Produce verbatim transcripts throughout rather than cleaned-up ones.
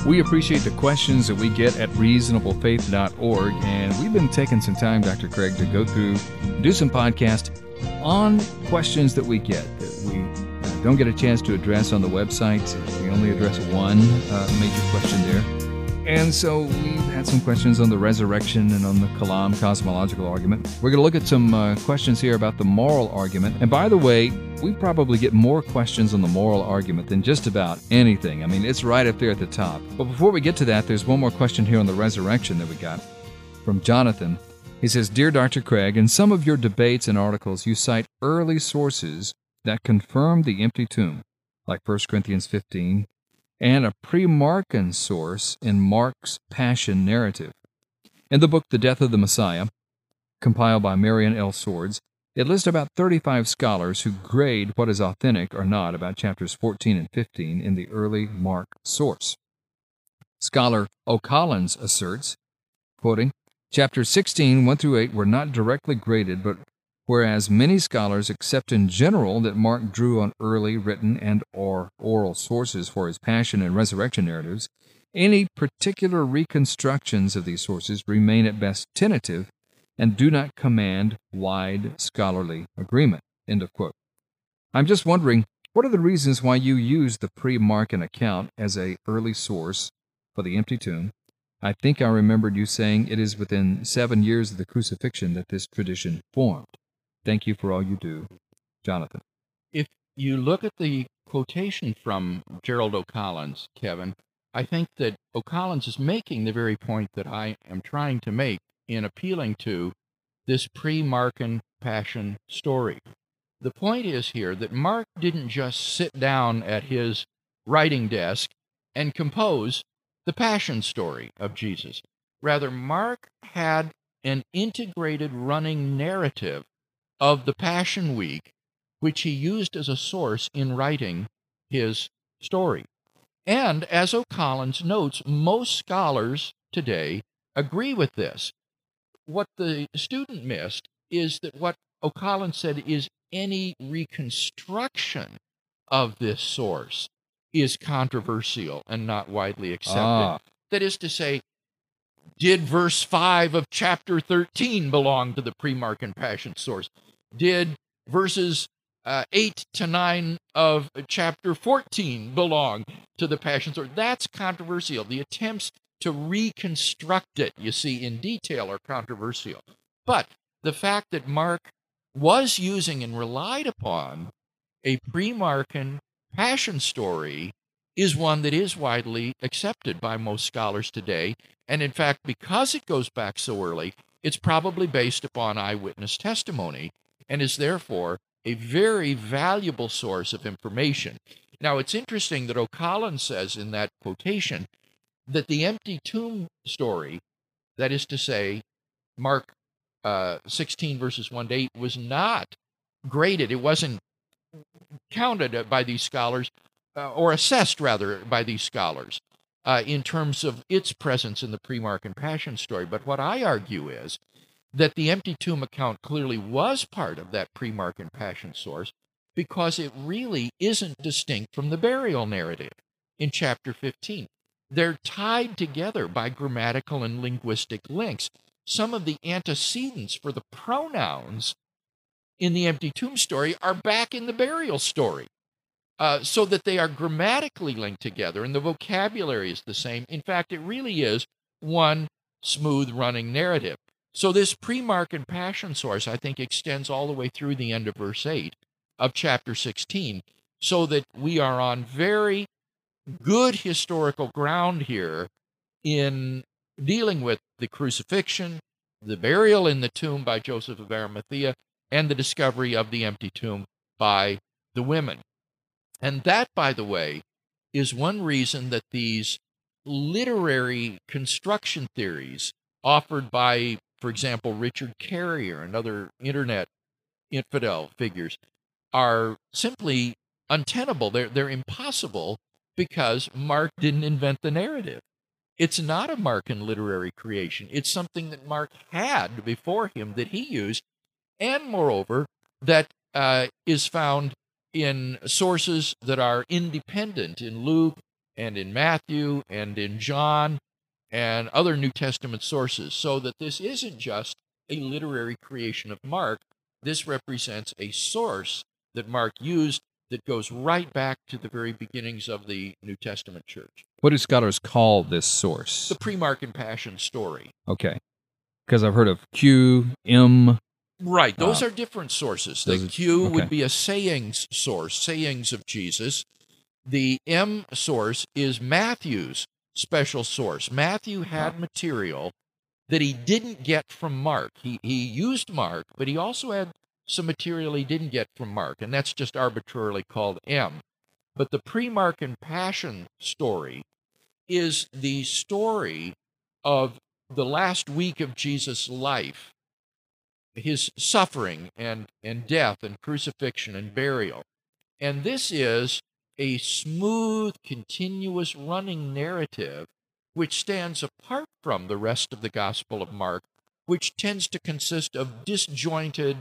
We appreciate the questions that we get at reasonable faith dot org, and we've been taking some time, Doctor Craig, to go through, do some podcast on questions that we get that we don't get a chance to address on the website. We only address one uh, major question there. And so we've had some questions on the resurrection and on the Kalam cosmological argument. We're going to look at some uh, questions here about the moral argument. And by the way, we probably get more questions on the moral argument than just about anything. I mean, it's right up there at the top. But before we get to that, there's one more question here on the resurrection that we got from Jonathan. He says, Dear Doctor Craig, in some of your debates and articles, you cite early sources that confirm the empty tomb, like First Corinthians fifteen, and a pre-Markan source in Mark's Passion narrative. In the book The Death of the Messiah, compiled by Marion L. Swords, it lists about thirty-five scholars who grade what is authentic or not about chapters fourteen and fifteen in the early Mark source. Scholar O'Collins asserts, quoting, Chapters sixteen, one through eight were not directly graded, but whereas many scholars accept in general that Mark drew on early written and or oral sources for his passion and resurrection narratives, any particular reconstructions of these sources remain at best tentative and do not command wide scholarly agreement. End of quote. I'm just wondering, what are the reasons why you use the pre-Markan account as a early source for the empty tomb? I think I remembered you saying it is within seven years of the crucifixion that this tradition formed. Thank you for all you do, Jonathan. If you look at the quotation from Gerald O'Collins, Kevin, I think that O'Collins is making the very point that I am trying to make in appealing to this pre-Markan Passion story. The point is here that Mark didn't just sit down at his writing desk and compose the Passion story of Jesus. Rather, Mark had an integrated running narrative of the Passion Week, which he used as a source in writing his story. And as O'Collins notes, most scholars today agree with this. What the student missed is that what O'Collins said is any reconstruction of this source is controversial and not widely accepted. Ah. That is to say, did verse five of chapter thirteen belong to the pre-Markan Passion source? Did verses uh, eight to nine of chapter fourteen belong to the Passion source? That's controversial. The attempts to reconstruct it, you see, in detail are controversial. But the fact that Mark was using and relied upon a pre-Markan Passion story is one that is widely accepted by most scholars today. And in fact, because it goes back so early, it's probably based upon eyewitness testimony and is therefore a very valuable source of information. Now, it's interesting that O'Collins says in that quotation that the empty tomb story, that is to say, Mark uh, sixteen verses one to eight, was not graded. It wasn't counted by these scholars, uh, or assessed, rather, by these scholars uh, in terms of its presence in the pre-Markan Passion story. But what I argue is that the empty tomb account clearly was part of that pre-Markan Passion source because it really isn't distinct from the burial narrative in chapter fifteen. They're tied together by grammatical and linguistic links. Some of the antecedents for the pronouns in the empty tomb story are back in the burial story, uh, so that they are grammatically linked together, and the vocabulary is the same. In fact, it really is one smooth running narrative. So this pre-Markan Passion source, I think, extends all the way through the end of verse eight of chapter sixteen, so that we are on very good historical ground here in dealing with the crucifixion, the burial in the tomb by Joseph of Arimathea, and the discovery of the empty tomb by the women. And that, by the way, is one reason that these literary construction theories offered by, for example, Richard Carrier and other internet infidel figures are simply untenable. They're, they're impossible because Mark didn't invent the narrative. It's not a Markan literary creation. It's something that Mark had before him that he used, and moreover, that uh, is found in sources that are independent in Luke and in Matthew and in John and other New Testament sources, so that this isn't just a literary creation of Mark. This represents a source that Mark used that goes right back to the very beginnings of the New Testament church. What do scholars call this source? The pre-Mark and Passion story. Okay. Because I've heard of Q, M. Right. Those uh, are different sources. those The are- Q okay. would be a sayings source, sayings of Jesus. The M source is Matthew's special source. Matthew had material that he didn't get from Mark. He, he used Mark, but he also had some material he didn't get from Mark, and that's just arbitrarily called M. But the pre-Mark and Passion story is the story of the last week of Jesus' life, his suffering and, and death and crucifixion and burial. And this is a smooth, continuous running narrative which stands apart from the rest of the Gospel of Mark, which tends to consist of disjointed,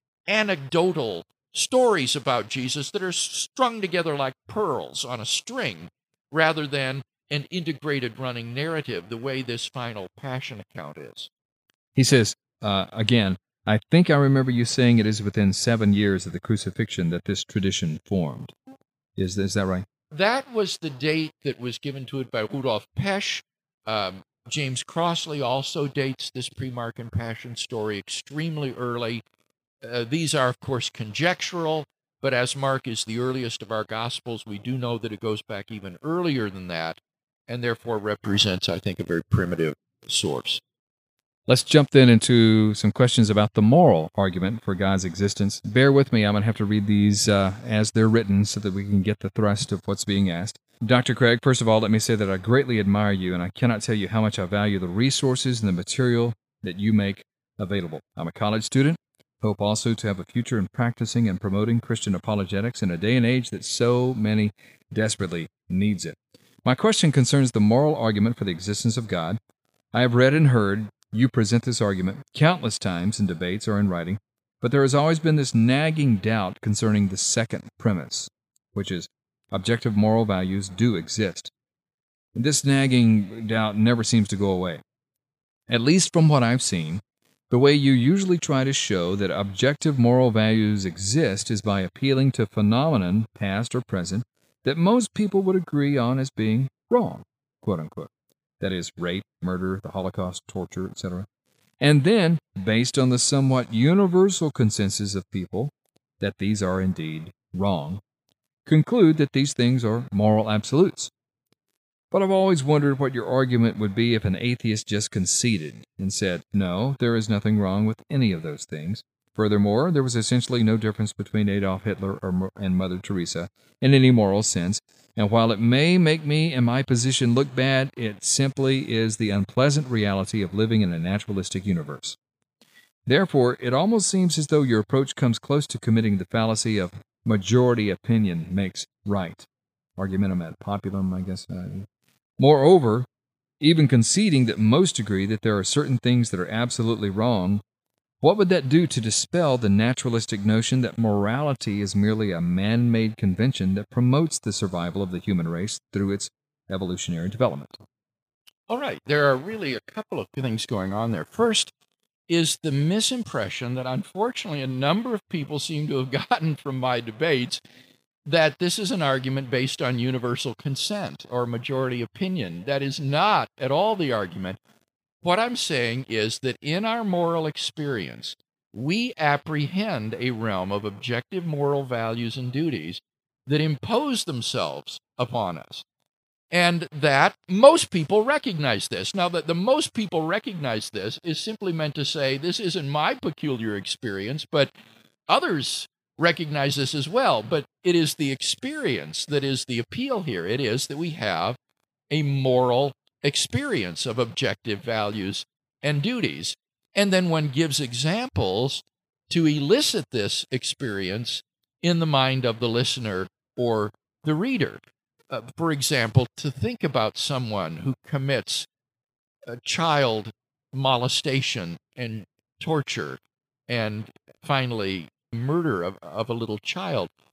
anecdotal stories about Jesus that are strung together like pearls on a string, rather than an integrated running narrative, the way this final Passion account is. He says, uh, again, I think I remember you saying it is within seven years of the crucifixion that this tradition formed. Is, is that right? That was the date that was given to it by Rudolf Pesch. Um, James Crossley also dates this pre-Mark and Passion story extremely early. Uh, these are, of course, conjectural, but as Mark is the earliest of our Gospels, we do know that it goes back even earlier than that, and therefore represents, I think, a very primitive source. Let's jump then into some questions about the moral argument for God's existence. Bear with me, I'm going to have to read these uh, as they're written so that we can get the thrust of what's being asked. Doctor Craig, first of all, let me say that I greatly admire you, and I cannot tell you how much I value the resources and the material that you make available. I'm a college student, hope also to have a future in practicing and promoting Christian apologetics in a day and age that so many desperately needs it. My question concerns the moral argument for the existence of God. I have read and heard you present this argument countless times in debates or in writing, but there has always been this nagging doubt concerning the second premise, which is objective moral values do exist. This nagging doubt never seems to go away. At least from what I've seen, the way you usually try to show that objective moral values exist is by appealing to phenomenon, past or present, that most people would agree on as being wrong, quote unquote. That is, rape, murder, the Holocaust, torture, et cetera. And then, based on the somewhat universal consensus of people that these are indeed wrong, conclude that these things are moral absolutes. But I've always wondered what your argument would be if an atheist just conceded and said, no, there is nothing wrong with any of those things. Furthermore, there was essentially no difference between Adolf Hitler or, and Mother Teresa in any moral sense, and while it may make me and my position look bad, it simply is the unpleasant reality of living in a naturalistic universe. Therefore, it almost seems as though your approach comes close to committing the fallacy of majority opinion makes right. Argumentum ad populum, I guess. Uh, moreover, even conceding that most agree that there are certain things that are absolutely wrong, what would that do to dispel the naturalistic notion that morality is merely a man-made convention that promotes the survival of the human race through its evolutionary development? All right, there are really a couple of things going on there. First is the misimpression that unfortunately a number of people seem to have gotten from my debates that this is an argument based on universal consent or majority opinion. That is not at all the argument. What I'm saying is that in our moral experience, we apprehend a realm of objective moral values and duties that impose themselves upon us. And that most people recognize this. Now, that the most people recognize this is simply meant to say, this isn't my peculiar experience, but others recognize this as well. But it is the experience that is the appeal here. It is that we have a moral experience of objective values and duties. And then one gives examples to elicit this experience in the mind of the listener or the reader. Uh, for example, to think about someone who commits a child molestation and torture and finally murder of, of a little child.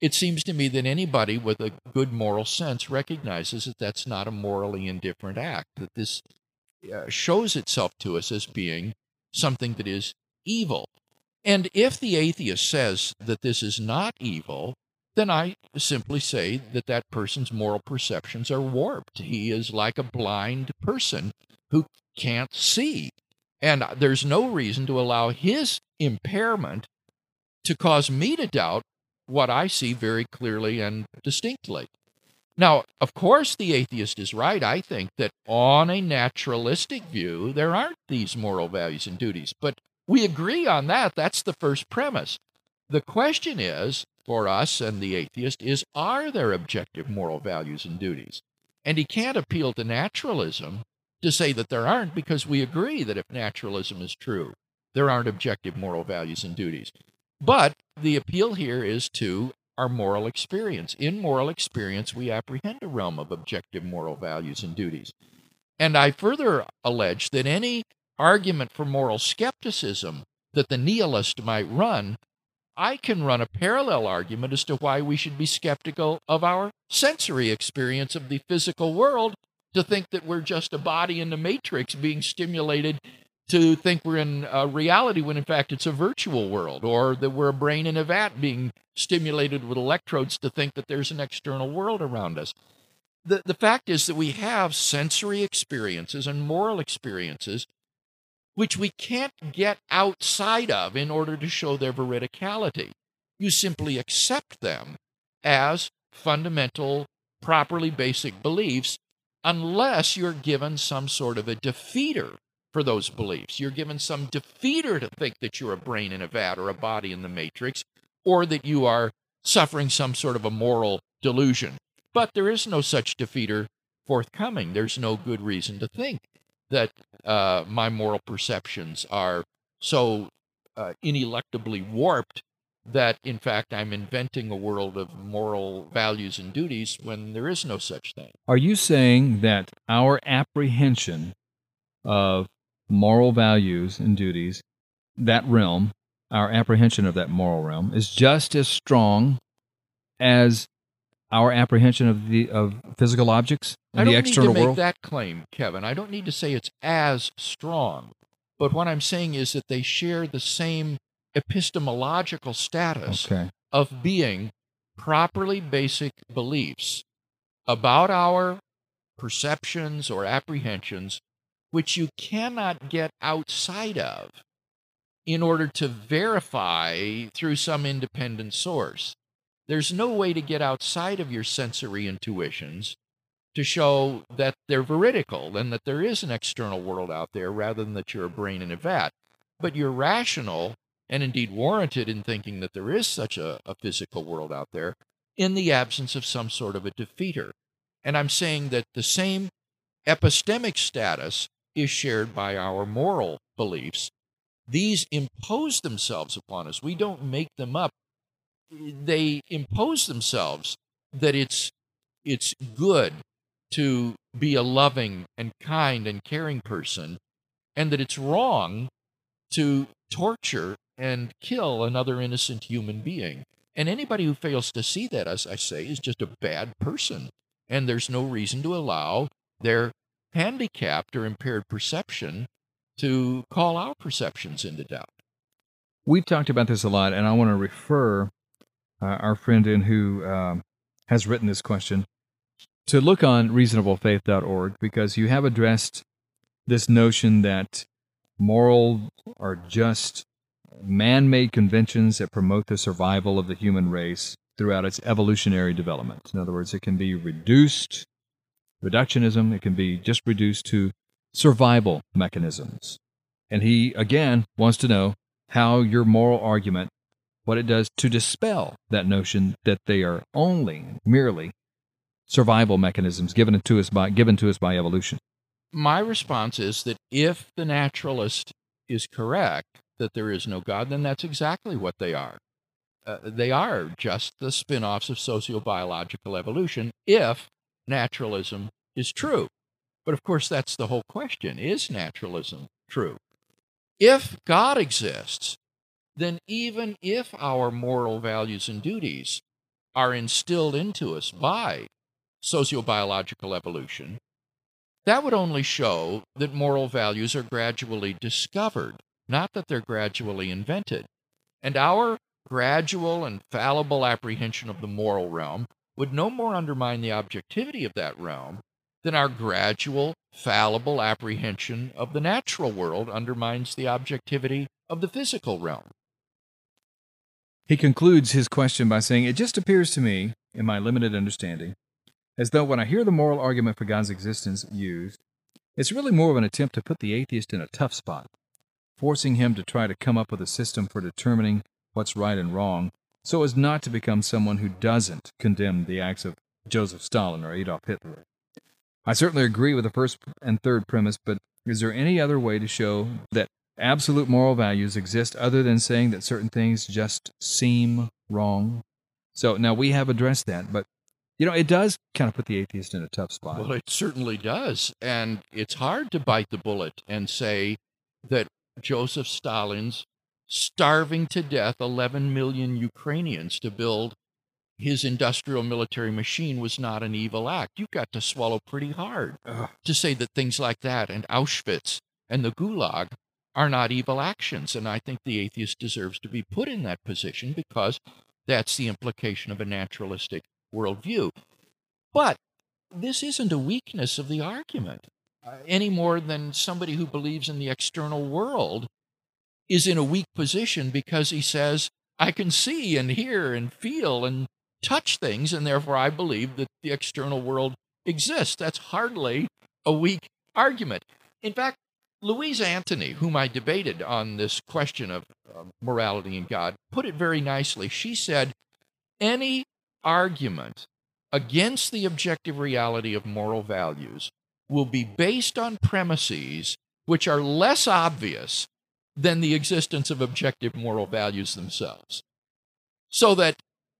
it seems to me that anybody with a good moral sense recognizes that that's not a morally indifferent act, that this uh, shows itself to us as being something that is evil. And if the atheist says that this is not evil, then I simply say that that person's moral perceptions are warped. He is like a blind person who can't see. And there's no reason to allow his impairment to cause me to doubt what I see very clearly and distinctly. Now, of course, the atheist is right. I think that on a naturalistic view, there aren't these moral values and duties. But we agree on that. That's the first premise. The question is, for us and the atheist, is are there objective moral values and duties? And he can't appeal to naturalism to say that there aren't, because we agree that if naturalism is true, there aren't objective moral values and duties. But the appeal here is to our moral experience. In moral experience, we apprehend a realm of objective moral values and duties. And I further allege that any argument for moral skepticism that the nihilist might run, I can run a parallel argument as to why we should be skeptical of our sensory experience of the physical world, to think that we're just a body in the matrix being stimulated to think we're in a reality when in fact it's a virtual world, or that we're a brain in a vat being stimulated with electrodes to think that there's an external world around us. The, the fact is that we have sensory experiences and moral experiences which we can't get outside of in order to show their veridicality. You simply accept them as fundamental, properly basic beliefs, unless you're given some sort of a defeater for those beliefs. You're given some defeater to think that you're a brain in a vat or a body in the matrix, or that you are suffering some sort of a moral delusion. But there is no such defeater forthcoming. There's no good reason to think that uh, my moral perceptions are so uh, ineluctably warped that, in fact, I'm inventing a world of moral values and duties when there is no such thing. Are you saying that our apprehension of moral values and duties, that realm, our apprehension of that moral realm, is just as strong as our apprehension of the of physical objects in the external world? I don't need to make that claim, Kevin. I don't need to say it's as strong. But what I'm saying is that they share the same epistemological status okay. of being properly basic beliefs about our perceptions or apprehensions, which you cannot get outside of in order to verify through some independent source. There's no way to get outside of your sensory intuitions to show that they're veridical and that there is an external world out there rather than that you're a brain in a vat. But you're rational and indeed warranted in thinking that there is such a, a physical world out there in the absence of some sort of a defeater. And I'm saying that the same epistemic status is shared by our moral beliefs. These impose themselves upon us. We don't make them up. They impose themselves that it's it's good to be a loving and kind and caring person, and that it's wrong to torture and kill another innocent human being. And anybody who fails to see that, as I say, is just a bad person. And there's no reason to allow their handicapped or impaired perception to call our perceptions into doubt. We've talked about this a lot, and I want to refer uh, our friend in who um, has written this question to look on reasonable faith dot org, because you have addressed this notion that moral are just man-made conventions that promote the survival of the human race throughout its evolutionary development. In other words, it can be reduced, reductionism, it can be just reduced to survival mechanisms. And he, again, wants to know how your moral argument, what it does to dispel that notion that they are only, merely, survival mechanisms given to us by given to us by evolution. My response is that if the naturalist is correct, that there is no God, then that's exactly what they are. Uh, they are just the spin-offs of sociobiological evolution if naturalism is true. But of course, that's the whole question. Is naturalism true? If God exists, then even if our moral values and duties are instilled into us by sociobiological evolution, that would only show that moral values are gradually discovered, not that they're gradually invented. And our gradual and fallible apprehension of the moral realm would no more undermine the objectivity of that realm than our gradual, fallible apprehension of the natural world undermines the objectivity of the physical realm. He concludes his question by saying, "It just appears to me, in my limited understanding, as though when I hear the moral argument for God's existence used, it's really more of an attempt to put the atheist in a tough spot, forcing him to try to come up with a system for determining what's right and wrong, so as not to become someone who doesn't condemn the acts of Joseph Stalin or Adolf Hitler. I certainly agree with the first and third premise, but is there any other way to show that absolute moral values exist other than saying that certain things just seem wrong?" So now we have addressed that, but you know, it does kind of put the atheist in a tough spot. Well, it certainly does. And it's hard to bite the bullet and say that Joseph Stalin's starving to death eleven million Ukrainians to build his industrial military machine was not an evil act. You've got to swallow pretty hard Ugh. to say that things like that and Auschwitz and the Gulag are not evil actions. And I think the atheist deserves to be put in that position because that's the implication of a naturalistic worldview. But this isn't a weakness of the argument uh, any more than somebody who believes in the external world is in a weak position because he says, I can see and hear and feel and touch things, and therefore I believe that the external world exists. That's hardly a weak argument. In fact, Louise Antony, whom I debated on this question of uh, morality and God, put it very nicely. She said, any argument against the objective reality of moral values will be based on premises which are less obvious than the existence of objective moral values themselves. So that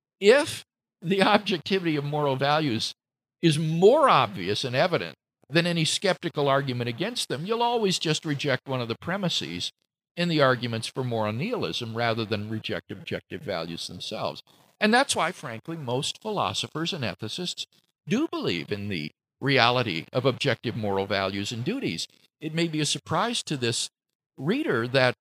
if the objectivity of moral values is more obvious and evident than any skeptical argument against them, you'll always just reject one of the premises in the arguments for moral nihilism rather than reject objective values themselves. And that's why, frankly, most philosophers and ethicists do believe in the reality of objective moral values and duties. It may be a surprise to this reader that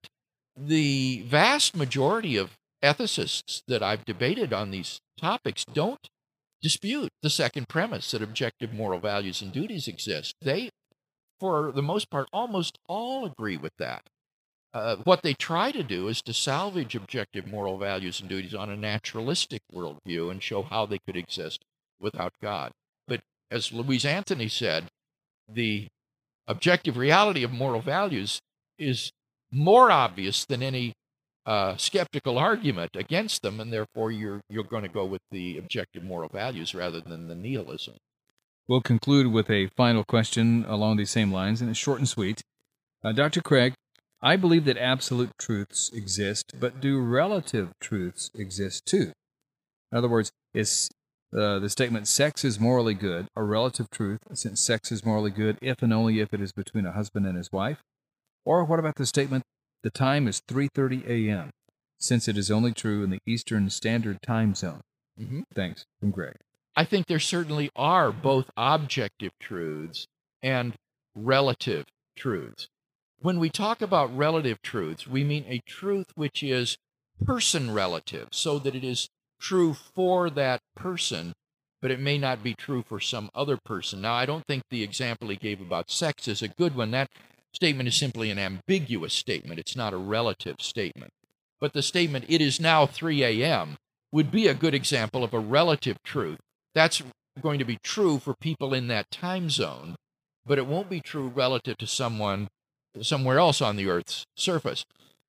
the vast majority of ethicists that I've debated on these topics don't dispute the second premise that objective moral values and duties exist. They, for the most part, almost all agree with that. Uh, what they try to do is to salvage objective moral values and duties on a naturalistic worldview and show how they could exist without God. But as Louise Antony said, the objective reality of moral values is more obvious than any uh, skeptical argument against them, and therefore you're you're going to go with the objective moral values rather than the nihilism. We'll conclude with a final question along these same lines, and it's short and sweet. Uh, Doctor Craig, I believe that absolute truths exist, but do relative truths exist too? In other words, is uh, the statement sex is morally good a relative truth, since sex is morally good if and only if it is between a husband and his wife? Or what about the statement, the time is three thirty a.m., since it is only true in the Eastern Standard Time Zone? Mm-hmm. Thanks, from Greg. I think there certainly are both objective truths and relative truths. When we talk about relative truths, we mean a truth which is person relative, so that it is true for that person, but it may not be true for some other person. Now, I don't think the example he gave about sex is a good one. That statement is simply an ambiguous statement. It's not a relative statement. But the statement, it is now three a.m., would be a good example of a relative truth. That's going to be true for people in that time zone, but it won't be true relative to someone somewhere else on the Earth's surface.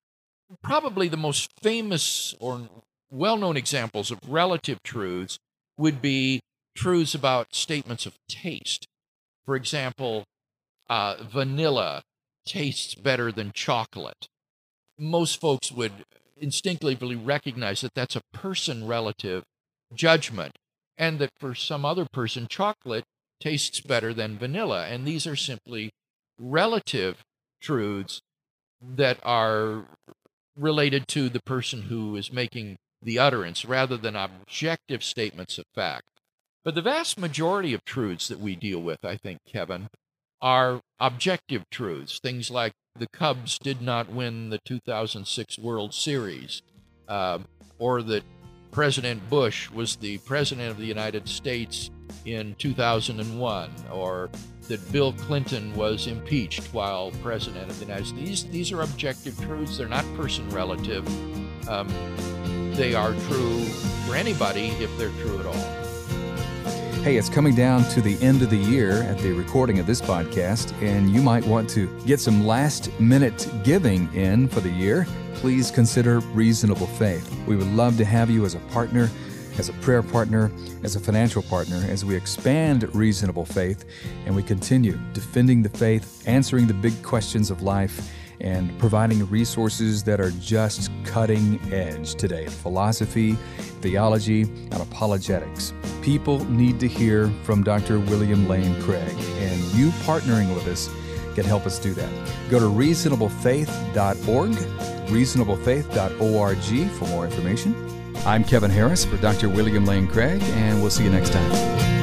Probably the most famous or well-known examples of relative truths would be truths about statements of taste. For example, uh, vanilla tastes better than chocolate. Most folks would instinctively recognize that that's a person-relative judgment, and that for some other person, chocolate tastes better than vanilla. And these are simply relative truths that are related to the person who is making the utterance rather than objective statements of fact. But the vast majority of truths that we deal with, I think, Kevin, are objective truths. Things like the Cubs did not win the two thousand six World Series, uh, or that President Bush was the President of the United States in two thousand one, or that Bill Clinton was impeached while President of the United States. These, these are objective truths. They're not person relative. Um, they are true for anybody if they're true at all. Hey, it's coming down to the end of the year at the recording of this podcast, and you might want to get some last-minute giving in for the year. Please consider Reasonable Faith. We would love to have you as a partner, as a prayer partner, as a financial partner, as we expand Reasonable Faith and we continue defending the faith, answering the big questions of life, and providing resources that are just cutting edge today. Philosophy, theology, and apologetics. People need to hear from Doctor William Lane Craig, and you partnering with us can help us do that. Go to reasonable faith dot org, reasonable faith dot org for more information. I'm Kevin Harris for Doctor William Lane Craig, and we'll see you next time.